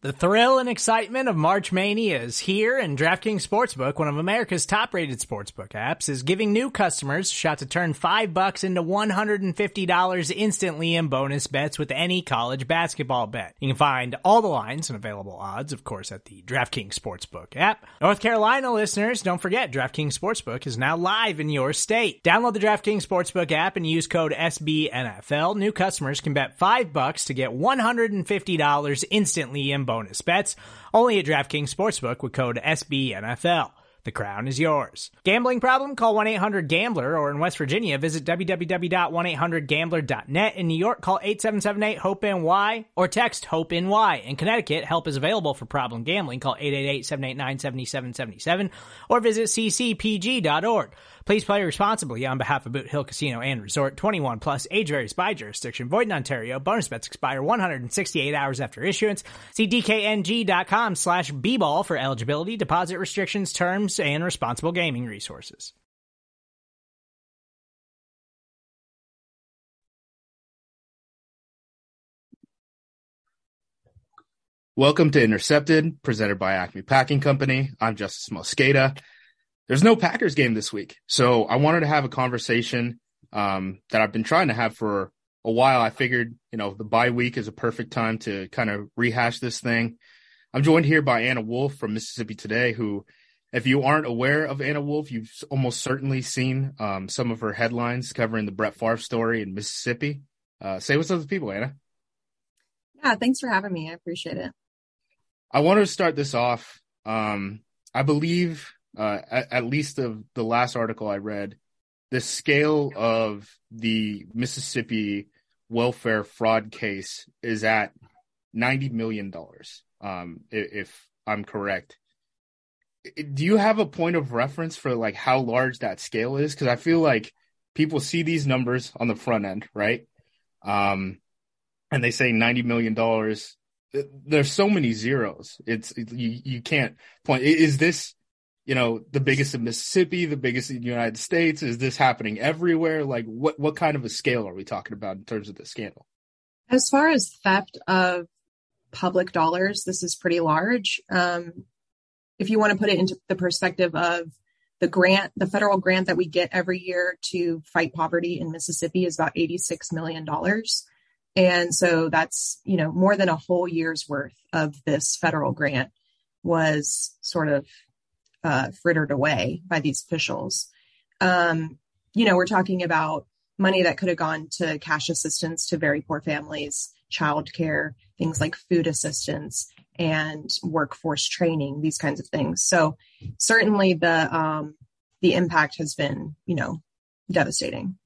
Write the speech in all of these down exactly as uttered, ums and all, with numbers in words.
The thrill and excitement of March Mania is here, and DraftKings Sportsbook, one of America's top-rated sportsbook apps, is giving new customers a shot to turn five bucks into one hundred fifty dollars instantly in bonus bets with any college basketball bet. You can find all the lines and available odds, of course, at the DraftKings Sportsbook app. North Carolina listeners, don't forget, DraftKings Sportsbook is now live in your state. Download the DraftKings Sportsbook app and use code S B N F L. New customers can bet five bucks to get one hundred fifty dollars instantly in bonus bonus bets, only at DraftKings Sportsbook with code S B N F L. The crown is yours. Gambling problem? Call one eight hundred gambler, or in West Virginia, visit w w w dot one eight hundred gambler dot net. In New York, call eight seven seven eight hope N Y or text HOPE-NY. In Connecticut, help is available for problem gambling. Call eight eight eight, seven eight nine, seven seven seven seven or visit c c p g dot org. Please play responsibly on behalf of Boot Hill Casino and Resort. twenty-one plus, age varies by jurisdiction. Void in Ontario. Bonus bets expire one hundred sixty-eight hours after issuance. See d k n g dot com slash b ball for eligibility, deposit restrictions, terms, and responsible gaming resources. Welcome to Intercepted, presented by Acme Packing Company. I'm Justice Mosqueda. There's no Packers game this week, so I wanted to have a conversation um, that I've been trying to have for a while. I figured, you know, the bye week is a perfect time to kind of rehash this thing. I'm joined here by Anna Wolf from Mississippi Today, who, if you aren't aware of Anna Wolf, you've almost certainly seen um, some of her headlines covering the Brett Favre story in Mississippi. Uh, say what's up to people, Anna. Yeah, thanks for having me. I appreciate it. I wanted to start this off. Um, I believe... Uh, at, at least of the last article I read, the scale of the Mississippi welfare fraud case is at ninety million dollars, um, if, if I'm correct. Do you have a point of reference for like how large that scale is? Because I feel like people see these numbers on the front end, right? Um, and they say ninety million dollars. There's so many zeros. It's it, you, you can't point. Is this... you know, the biggest in Mississippi, the biggest in the United States? Is this happening everywhere? Like, what, what kind of a scale are we talking about in terms of the scandal? As far as theft of public dollars, this is pretty large. Um, if you want to put it into the perspective of the grant, the federal grant that we get every year to fight poverty in Mississippi is about eighty-six million dollars. And so that's, you know, more than a whole year's worth of this federal grant was sort of Uh, frittered away by these officials. Um, you know, we're talking about money that could have gone to cash assistance to very poor families, childcare, things like food assistance and workforce training, these kinds of things. So certainly the um, the impact has been, you know, devastating.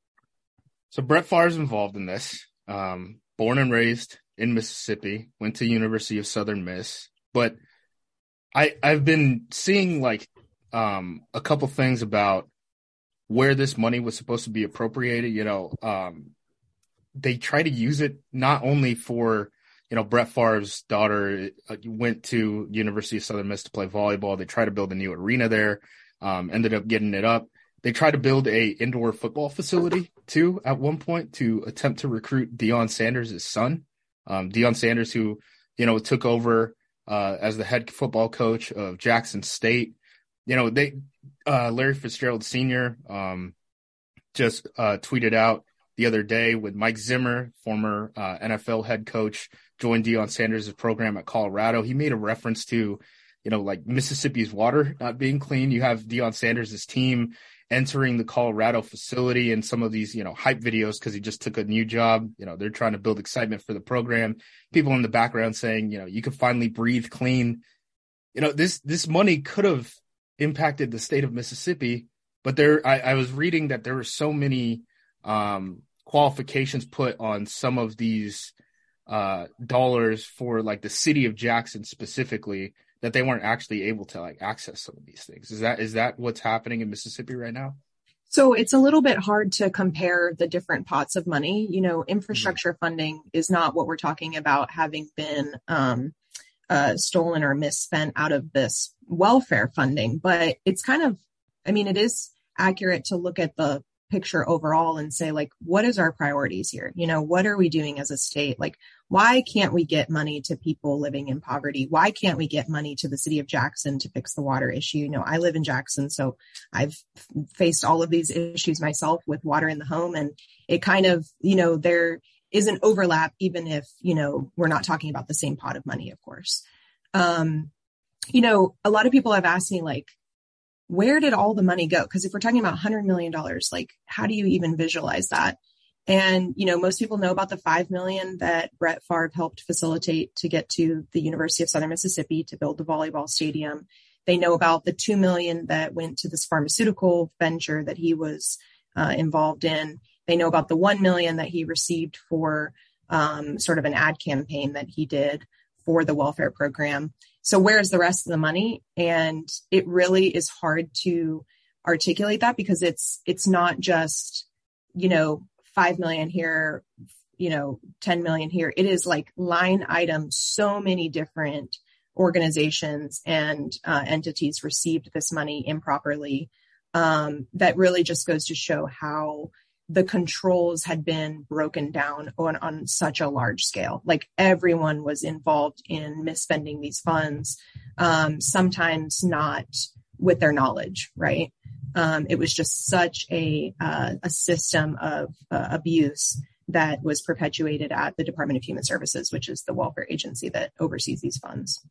So Brett Favre's involved in this. Um, born and raised in Mississippi, went to University of Southern Miss, but I, I've been seeing like um, a couple things about where this money was supposed to be appropriated. You know, um, they try to use it not only for, you know, Brett Favre's daughter uh, went to University of Southern Miss to play volleyball. They tried to build a new arena there, um, ended up getting it up. They tried to build a indoor football facility too at one point to attempt to recruit Deion Sanders' son. Um, Deion Sanders, who, you know, took over Uh, as the head football coach of Jackson State. You know, they uh, Larry Fitzgerald Senior um, just uh, tweeted out the other day with Mike Zimmer, former uh, N F L head coach, joined Deion Sanders' program at Colorado. He made a reference to, you know, like Mississippi's water not being clean. You have Deion Sanders' team entering the Colorado facility and some of these, you know, hype videos because he just took a new job. You know, they're trying to build excitement for the program. People in the background saying, you know, you can finally breathe clean. You know, this this money could have impacted the state of Mississippi, but there I, I was reading that there were so many um, qualifications put on some of these uh, dollars for like the city of Jackson specifically that they weren't actually able to like access some of these things. Is that is that what's happening in Mississippi right now? So it's a little bit hard to compare the different pots of money. You know, infrastructure mm-hmm. funding is not what we're talking about having been um, uh, stolen or misspent out of this welfare funding. But it's kind of, I mean, it is accurate to look at the picture overall and say, like, what is our priorities here? You know, what are we doing as a state? Like, Why can't we get money to people living in poverty? Why can't we get money to the city of Jackson to fix the water issue? You know, I live in Jackson, so I've faced all of these issues myself with water in the home. And it kind of, you know, there is an overlap, even if, you know, we're not talking about the same pot of money, of course. Um, you know, a lot of people have asked me, like, where did all the money go? Because if we're talking about one hundred million dollars, like, how do you even visualize that? And, you know, most people know about the five million dollars that Brett Favre helped facilitate to get to the University of Southern Mississippi to build the volleyball stadium. They know about the two million dollars that went to this pharmaceutical venture that he was uh, involved in. They know about the one million dollars that he received for um, sort of an ad campaign that he did for the welfare program. So where's the rest of the money? And it really is hard to articulate that, because it's, it's not just, you know, five million here, you know, ten million here. It is like line items. So many different organizations and uh, entities received this money improperly. Um, that really just goes to show how the controls had been broken down on, on such a large scale. Like, everyone was involved in misspending these funds, um, sometimes not with their knowledge, right? Um, it was just such a uh, a system of uh, abuse that was perpetuated at the Department of Human Services, which is the welfare agency that oversees these funds.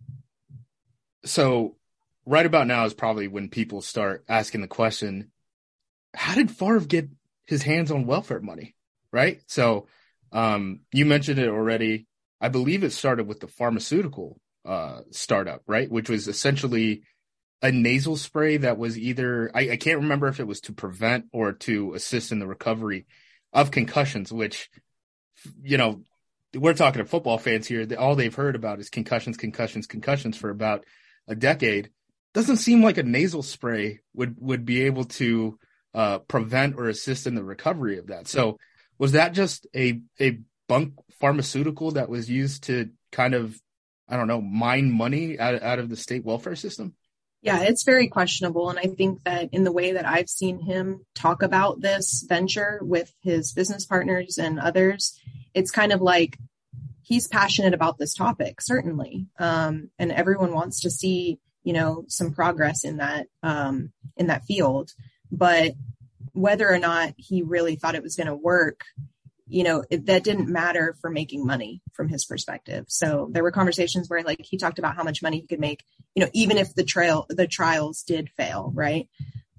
So right about now is probably when people start asking the question, how did Favre get his hands on welfare money, right? So um, you mentioned it already. I believe it started with the pharmaceutical uh, startup, right? Which was essentially a nasal spray that was either, I, I can't remember if it was to prevent or to assist in the recovery of concussions, which, you know, we're talking to football fans here. All they've heard about is concussions, concussions, concussions for about a decade. Doesn't seem like a nasal spray would, would be able to uh, prevent or assist in the recovery of that. So was that just a, a bunk pharmaceutical that was used to kind of, I don't know, mine money out, out of the state welfare system? Yeah, it's very questionable. And I think that in the way that I've seen him talk about this venture with his business partners and others, it's kind of like he's passionate about this topic, certainly. Um, and everyone wants to see, you know, some progress in that, um, in that field. But whether or not he really thought it was going to work, you know, it, that didn't matter for making money from his perspective. So there were conversations where, like, he talked about how much money he could make, you know, even if the trail, the trials did fail. Right.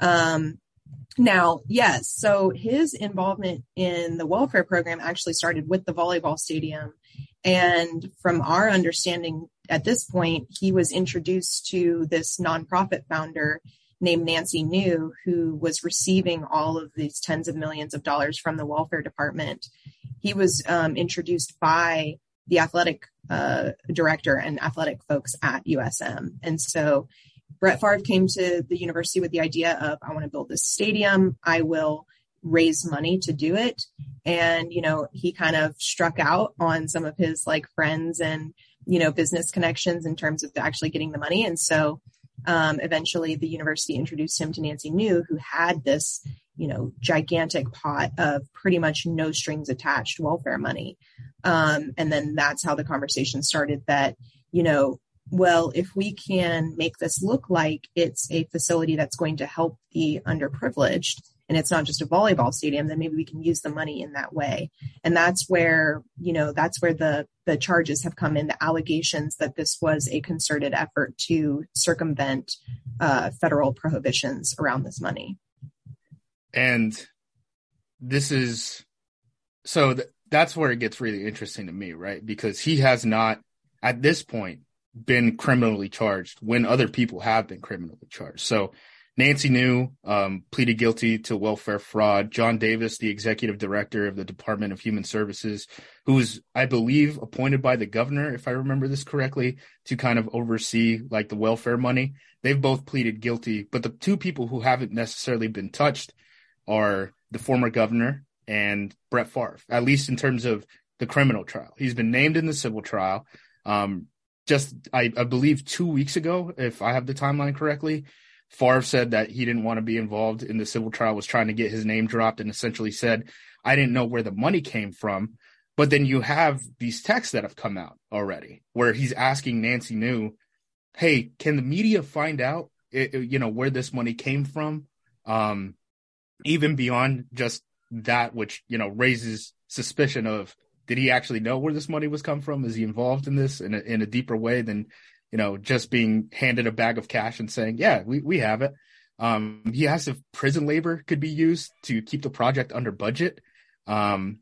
Um, now, yes. So his involvement in the welfare program actually started with the volleyball stadium. And from our understanding at this point, he was introduced to this nonprofit founder named Nancy New, who was receiving all of these tens of millions of dollars from the welfare department. He was um, introduced by the athletic uh, director and athletic folks at U S M. And so Brett Favre came to the university with the idea of, I want to build this stadium. I will raise money to do it. And, you know, he kind of struck out on some of his like friends and, you know, business connections in terms of actually getting the money. And so Um, eventually the university introduced him to Nancy New, who had this, you know, gigantic pot of pretty much no strings attached welfare money. Um, and then that's how the conversation started that, you know, well, if we can make this look like it's a facility that's going to help the underprivileged, and it's not just a volleyball stadium, then maybe we can use the money in that way. And that's where, you know, that's where the, the charges have come in, the allegations that this was a concerted effort to circumvent uh, federal prohibitions around this money. And this is, so th- that's where it gets really interesting to me, right? Because he has not, at this point, been criminally charged when other people have been criminally charged. So Nancy New um, pleaded guilty to welfare fraud. John Davis, the executive director of the Department of Human Services, who was, I believe, appointed by the governor, if I remember this correctly, to kind of oversee like the welfare money. They've both pleaded guilty, but the two people who haven't necessarily been touched are the former governor and Brett Favre, at least in terms of the criminal trial. He's been named in the civil trial. Um, just, I, I believe, two weeks ago, if I have the timeline correctly, Favre said that he didn't want to be involved in the civil trial, was trying to get his name dropped, and essentially said, I didn't know where the money came from. But then you have these texts that have come out already where he's asking Nancy New, hey, can the media find out, you know, where this money came from? Um, even beyond just that, which, you know, raises suspicion of, did he actually know where this money was come from? Is he involved in this in a, in a deeper way than, you know, just being handed a bag of cash and saying, yeah, we, we have it. Um, he asked if prison labor could be used to keep the project under budget. Um,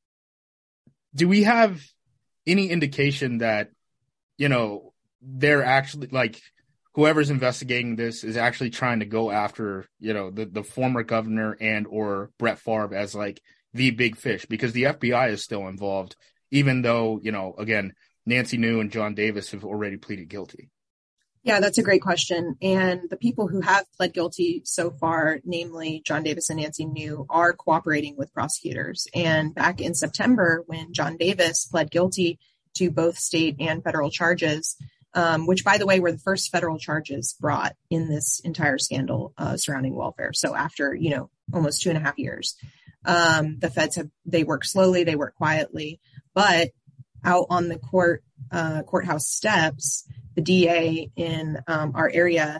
do we have any indication that, you know, they're actually like whoever's investigating this is actually trying to go after, you know, the, the former governor and or Brett Favre as like the big fish, because the F B I is still involved, even though, you know, again, Nancy New and John Davis have already pleaded guilty. Yeah, that's a great question. And the people who have pled guilty so far, namely John Davis and Nancy New, are cooperating with prosecutors. And back in September, when John Davis pled guilty to both state and federal charges, um, which, by the way, were the first federal charges brought in this entire scandal uh, surrounding welfare. So after, you know, almost two and a half years, um, the feds have, they work slowly, they work quietly, but out on the court, uh, courthouse steps, the D A in um, our area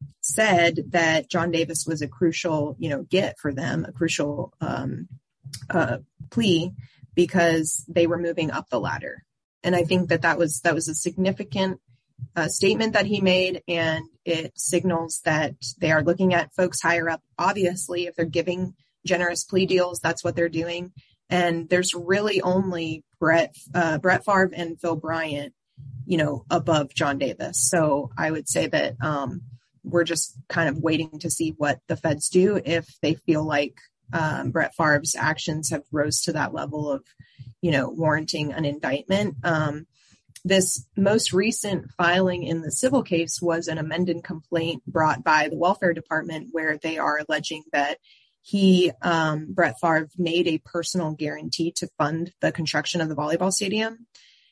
said that John Davis was a crucial, you know, get for them, a crucial um, uh, plea, because they were moving up the ladder. And I think that that was that was a significant uh, statement that he made, and it signals that they are looking at folks higher up. Obviously, if they're giving generous plea deals, that's what they're doing. And there's really only Brett uh, Brett Favre and Phil Bryant, you know, above John Davis. So I would say that um, we're just kind of waiting to see what the feds do if they feel like um, Brett Favre's actions have rose to that level of, you know, warranting an indictment. Um, this most recent filing in the civil case was an amended complaint brought by the welfare department, where they are alleging that he, um, Brett Favre, made a personal guarantee to fund the construction of the volleyball stadium.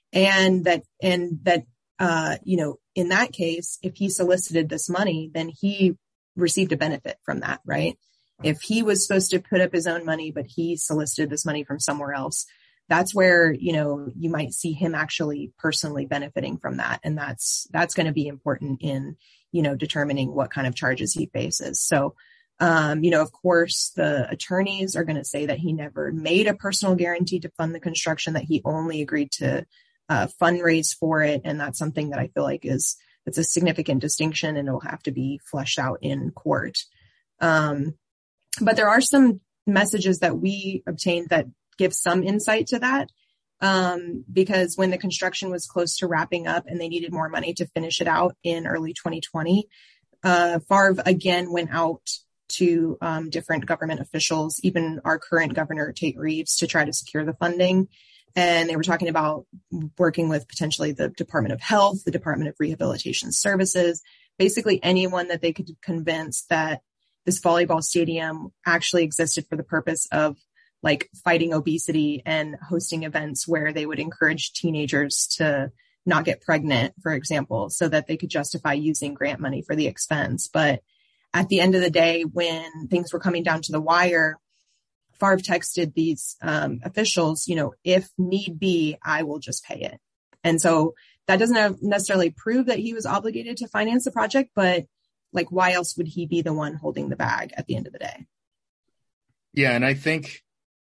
And that, and that, uh, you know, in that case, if he solicited this money, then he received a benefit from that, right? If he was supposed to put up his own money, but he solicited this money from somewhere else, that's where, you know, you might see him actually personally benefiting from that. And that's, that's going to be important in, you know, determining what kind of charges he faces. So, um, you know, of course, the attorneys are going to say that he never made a personal guarantee to fund the construction, that he only agreed to uh, fundraise for it. And that's something that I feel like is, it's a significant distinction, and it'll have to be fleshed out in court. Um, but there are some messages that we obtained that give some insight to that. Um, because when the construction was close to wrapping up and they needed more money to finish it out in early twenty twenty, uh, Favre again went out to um, different government officials, even our current governor, Tate Reeves, to try to secure the funding. And they were talking about working with potentially the Department of Health, the Department of Rehabilitation Services, basically anyone that they could convince that this volleyball stadium actually existed for the purpose of like fighting obesity and hosting events where they would encourage teenagers to not get pregnant, for example, so that they could justify using grant money for the expense. But at the end of the day, when things were coming down to the wire, Favre texted these um, officials, you know, if need be, I will just pay it. And so that doesn't necessarily prove that he was obligated to finance the project, but like, why else would he be the one holding the bag at the end of the day? Yeah. And I think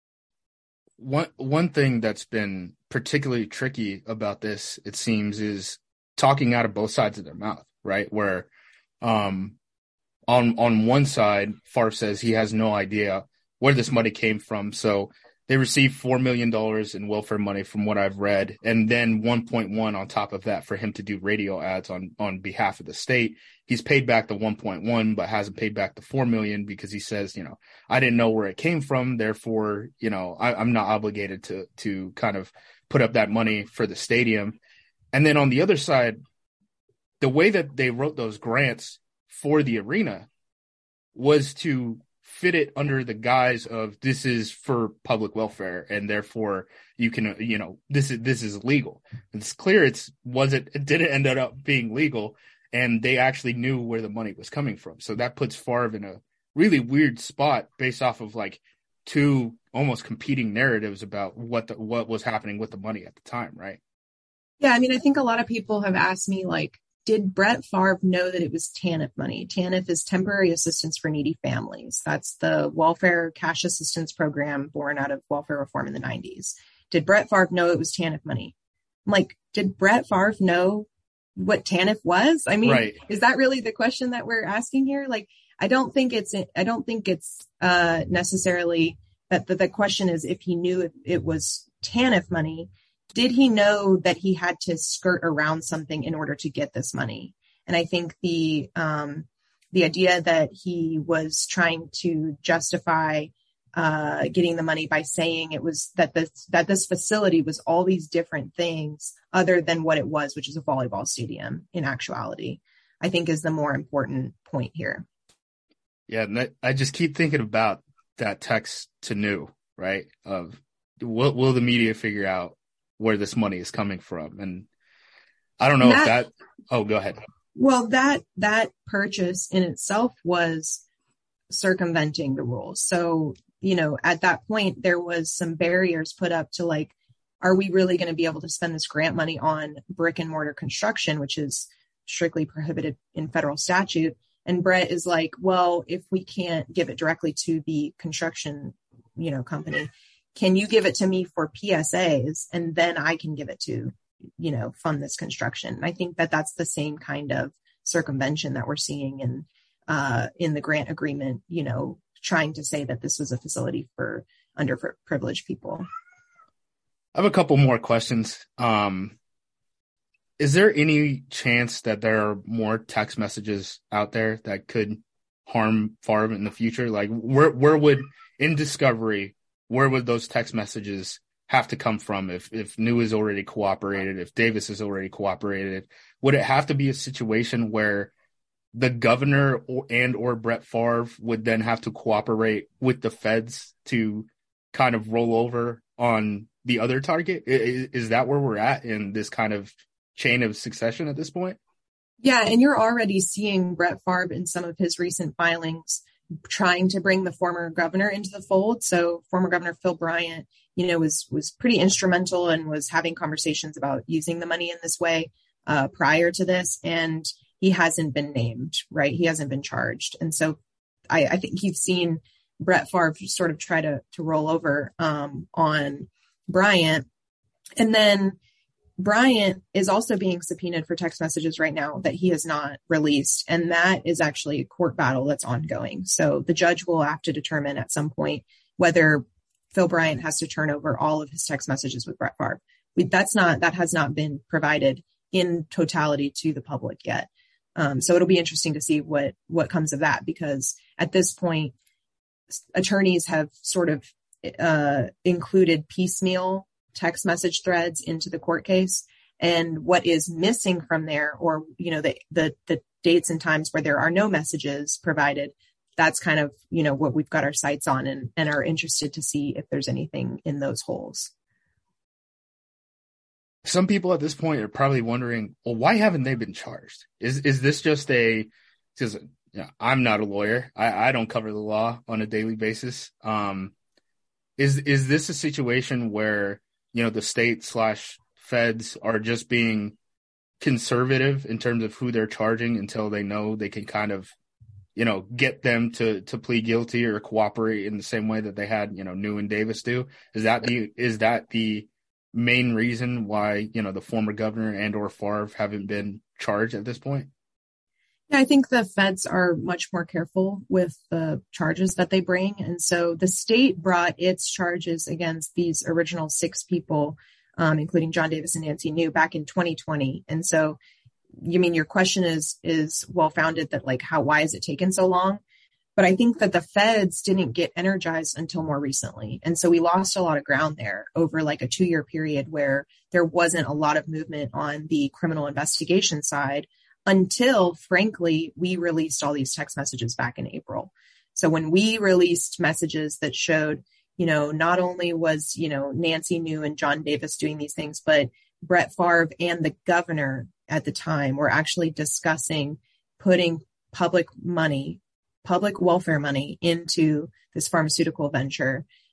one, one thing that's been particularly tricky about this, it seems, is talking out of both sides of their mouth, right? Where, um, On on one side, Favre says he has no idea where this money came from. So they received four million dollars in welfare money from what I've read, and then one point one on top of that for him to do radio ads on, on behalf of the state. He's paid back the one point one, but hasn't paid back the four million dollars because he says, you know, I didn't know where it came from. Therefore, you know, I, I'm not obligated to to kind of put up that money for the stadium. And then on the other side, the way that they wrote those grants for the arena was to fit it under the guise of this is for public welfare, and therefore you can, you know, this is this is legal. It's clear it's wasn't it didn't end up being legal, and they actually knew where the money was coming from. So that puts Favre in a really weird spot based off of like two almost competing narratives about what the, what was happening with the money at the time, right? Yeah, I mean, I think a lot of people have asked me, like, did Brett Favre know that it was TANF money? TANF is Temporary Assistance for Needy Families. That's the welfare cash assistance program born out of welfare reform in the nineties. Did Brett Favre know it was TANF money? I'm like, did Brett Favre know what TANF was? I mean, right. Is that really the question that we're asking here? Like, I don't think it's, I don't think it's uh, necessarily that the, the question is if he knew if it was TANF money. Did he know that he had to skirt around something in order to get this money? And I think the um, the idea that he was trying to justify uh, getting the money by saying it was that this that this facility was all these different things other than what it was, which is a volleyball stadium in actuality, I think is the more important point here. Yeah, and that, I just keep thinking about that text to New, right? Of will, will the media figure out where this money is coming from? And I don't know that, if that, oh, go ahead. Well, that, that purchase in itself was circumventing the rules. So, you know, at that point, there was some barriers put up to like, are we really going to be able to spend this grant money on brick and mortar construction, which is strictly prohibited in federal statute? And Brett is like, well, if we can't give it directly to the construction, you know, company, can you give it to me for P S As and then I can give it to, you know, fund this construction? And I think that that's the same kind of circumvention that we're seeing in, uh, in the grant agreement, you know, trying to say that this was a facility for underprivileged people. I have a couple more questions. Um, is there any chance that there are more text messages out there that could harm Favre in the future? Like where, where would, in discovery, where would those text messages have to come from if, if New is already cooperated, if Davis is already cooperated? Would it have to be a situation where the governor or, and or Brett Favre would then have to cooperate with the feds to kind of roll over on the other target? Is, is that where we're at in this kind of chain of succession at this point? Yeah, and you're already seeing Brett Favre in some of his recent filings trying to bring the former governor into the fold. So former Governor Phil Bryant, you know, was was pretty instrumental and was having conversations about using the money in this way uh, prior to this. And he hasn't been named, right? He hasn't been charged. And so I, I think you've seen Brett Favre sort of try to, to roll over um, on Bryant. And then Bryant is also being subpoenaed for text messages right now that he has not released. And that is actually a court battle that's ongoing. So the judge will have to determine at some point whether Phil Bryant has to turn over all of his text messages with Brett Favre. We, that's not, that has not been provided in totality to the public yet. Um, so it'll be interesting to see what, what comes of that, because at this point, attorneys have sort of uh, included piecemeal text message threads into the court case, and what is missing from there, or, you know, the, the, the dates and times where there are no messages provided, that's kind of, you know, what we've got our sights on and, and are interested to see if there's anything in those holes. Some people at this point are probably wondering, well, why haven't they been charged? Is, is this just a, because you know, I'm not a lawyer. I, I don't cover the law on a daily basis. Um, is, is this a situation where, you know, the state slash feds are just being conservative in terms of who they're charging until they know they can kind of, you know, get them to, to plead guilty or cooperate in the same way that they had, you know, New and Davis do? Is that the, is that the main reason why, you know, the former governor and or Favre haven't been charged at this point? Yeah, I think the feds are much more careful with the charges that they bring. And so the state brought its charges against these original six people, um, including John Davis and Nancy New, back in twenty twenty. And so, you mean, your question is, is well-founded that, like, how, why has it taken so long? But I think that the feds didn't get energized until more recently. And so we lost a lot of ground there over like a two year period where there wasn't a lot of movement on the criminal investigation side, until, frankly, we released all these text messages back in April. So when we released messages that showed, you know, not only was, you know, Nancy New and John Davis doing these things, but Brett Favre and the governor at the time were actually discussing putting public money, public welfare money into this pharmaceutical venture.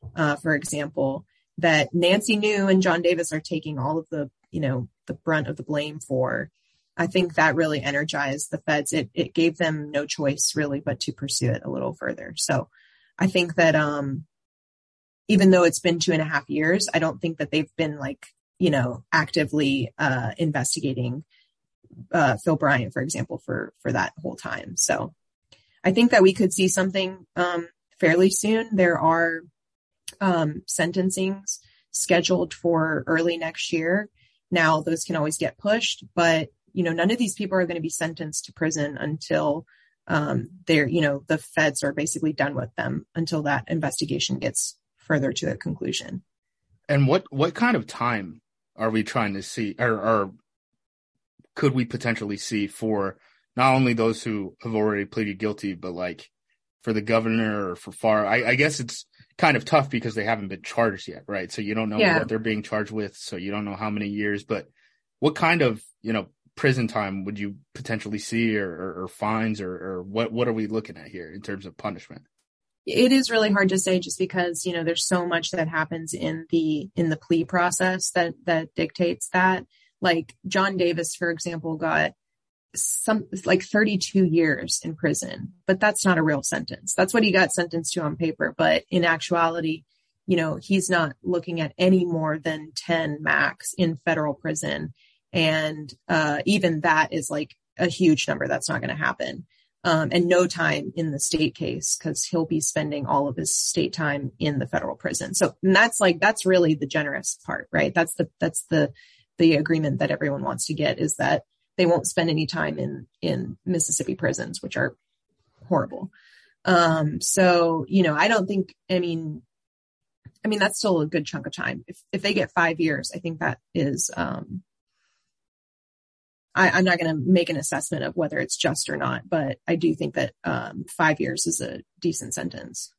uh, for example, that Nancy New and John Davis are taking all of the, you know, the brunt of the blame for. I think that really energized the feds. It it gave them no choice really but to pursue it a little further. So I think that um, even though it's been two and a half years, I don't think that they've been like, you know, actively uh, investigating uh, Phil Bryant, for example, for for that whole time. So I think that we could see something um, fairly soon. There are um, sentencings scheduled for early next year. Now, those can always get pushed, but, you know, none of these people are going to be sentenced to prison until um, they're, you know, the feds are basically done with them, until that investigation gets further to a conclusion. And what, what kind of time are we trying to see, or, or could we potentially see for not only those who have already pleaded guilty, but like for the governor or for Favre? I, I guess it's kind of tough because they haven't been charged yet, right? So you don't know yeah. what they're being charged with. So you don't know how many years, but what kind of, you know, prison time would you potentially see, or, or, or fines, or, or what, what are we looking at here in terms of punishment? It is really hard to say, just because, you know, there's so much that happens in the, in the plea process that, that dictates that. Like John Davis, for example, got some like thirty-two years in prison, but that's not a real sentence. That's what he got sentenced to on paper. But in actuality, you know, he's not looking at any more than ten max in federal prison. And uh, even that is like a huge number. That's not going to happen. Um, and no time in the state case, because he'll be spending all of his state time in the federal prison. So and that's like, that's really the generous part, right? That's the, that's the, the agreement that everyone wants to get, is that they won't spend any time in, in Mississippi prisons, which are horrible. Um, so, you know, I don't think, I mean, I mean, that's still a good chunk of time. If, if they get five years, I think that is, um, I, I'm not going to make an assessment of whether it's just or not, but I do think that um, five years is a decent sentence.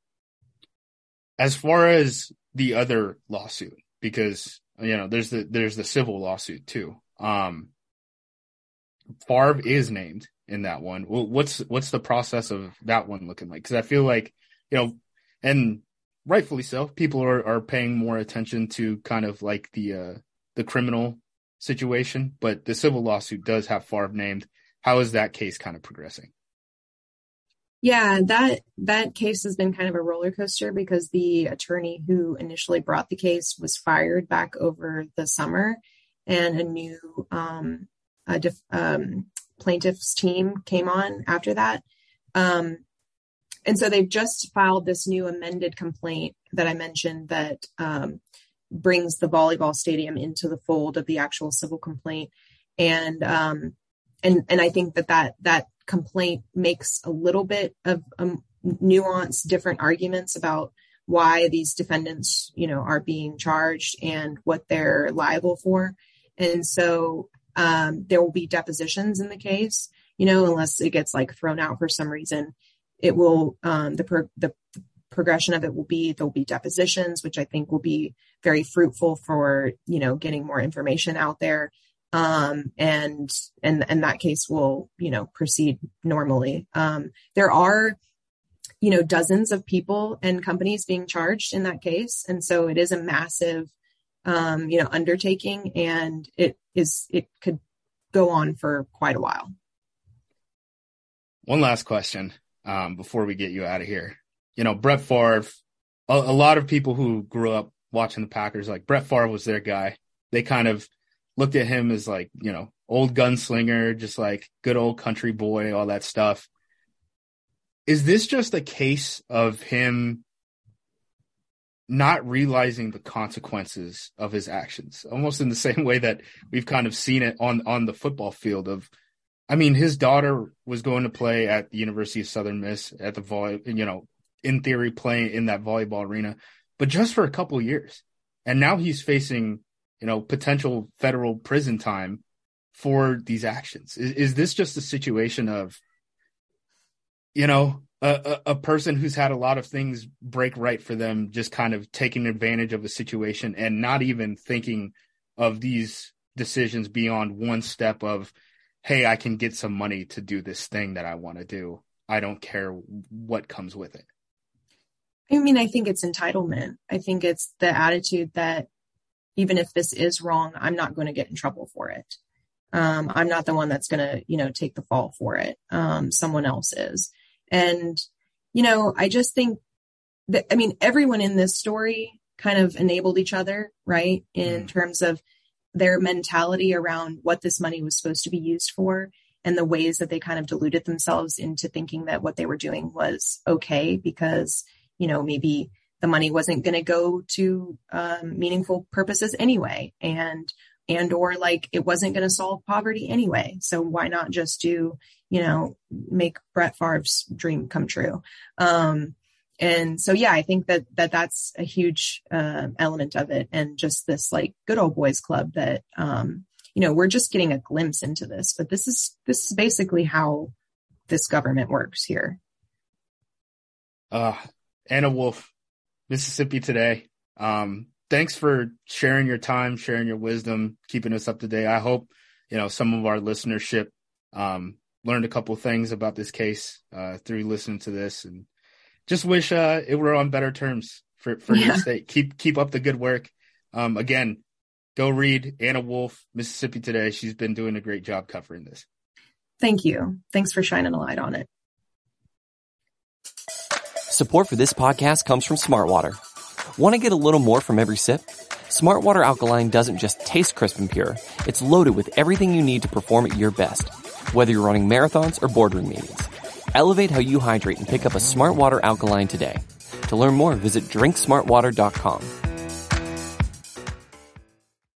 As far as the other lawsuit, because, you know, there's the, there's the civil lawsuit too. Um, Favre is named in that one. What's, what's the process of that one looking like? Cause I feel like, you know, and rightfully so, people are, are paying more attention to kind of like the, uh, the criminal situation, but the civil lawsuit does have Favre named. How is that case kind of progressing? Yeah, that that case has been kind of a roller coaster, because the attorney who initially brought the case was fired back over the summer, and a new um, a def, um, plaintiff's team came on after that. Um, and so they've just filed this new amended complaint that I mentioned that um, brings the volleyball stadium into the fold of the actual civil complaint. And, um, and, and I think that that, that complaint makes a little bit of um, nuanced, different arguments about why these defendants, you know, are being charged and what they're liable for. And so, um, there will be depositions in the case, you know, unless it gets like thrown out for some reason. It will, um, the, pro- the, progression of it will be, there'll be depositions, which I think will be very fruitful for, you know, getting more information out there. Um, and, and, and that case will, you know, proceed normally. Um, there are, you know, dozens of people and companies being charged in that case. And so it is a massive, um, you know, undertaking, and it is, it could go on for quite a while. One last question, um, before we get you out of here. You know, Brett Favre, a, a lot of people who grew up watching the Packers, like Brett Favre was their guy. They kind of looked at him as like, you know, old gunslinger, just like good old country boy, all that stuff. Is this just a case of him not realizing the consequences of his actions? Almost in the same way that we've kind of seen it on, on the football field of, I mean, his daughter was going to play at the University of Southern Miss at the volley, you know, in theory, playing in that volleyball arena, but just for a couple of years. And now he's facing, you know, potential federal prison time for these actions. Is, is this just a situation of, you know, a, a, a person who's had a lot of things break right for them, just kind of taking advantage of a situation and not even thinking of these decisions beyond one step of, hey, I can get some money to do this thing that I want to do. I don't care what comes with it. I mean, I think it's entitlement. I think it's the attitude that even if this is wrong, I'm not going to get in trouble for it. Um, I'm not the one that's going to, you know, take the fall for it. Um, someone else is. And, you know, I just think that, I mean, everyone in this story kind of enabled each other, right? In mm. terms of their mentality around what this money was supposed to be used for and the ways that they kind of deluded themselves into thinking that what they were doing was okay because, you know, maybe the money wasn't going to go to um, meaningful purposes anyway. And, and, or like it wasn't going to solve poverty anyway. So why not just do, you know, make Brett Favre's dream come true? Um, and so, yeah, I think that, that that's a huge uh, element of it. And just this like good old boys club that, um, you know, we're just getting a glimpse into this, but this is, this is basically how this government works here. Uh, Anna Wolf, Mississippi Today. Um, thanks for sharing your time, sharing your wisdom, keeping us up to date. I hope, you know, some of our listenership um, learned a couple things about this case uh, through listening to this, and just wish uh, it were on better terms for, for yeah. your state. Keep keep up the good work. Um, again, go read Anna Wolf, Mississippi Today. She's been doing a great job covering this. Thank you. Thanks for shining a light on it. Support for this podcast comes from Smartwater. Want to get a little more from every sip? Smartwater Alkaline doesn't just taste crisp and pure. It's loaded with everything you need to perform at your best. Whether you're running marathons or boardroom meetings, elevate how you hydrate and pick up a Smartwater Alkaline today. To learn more, visit drink smart water dot com.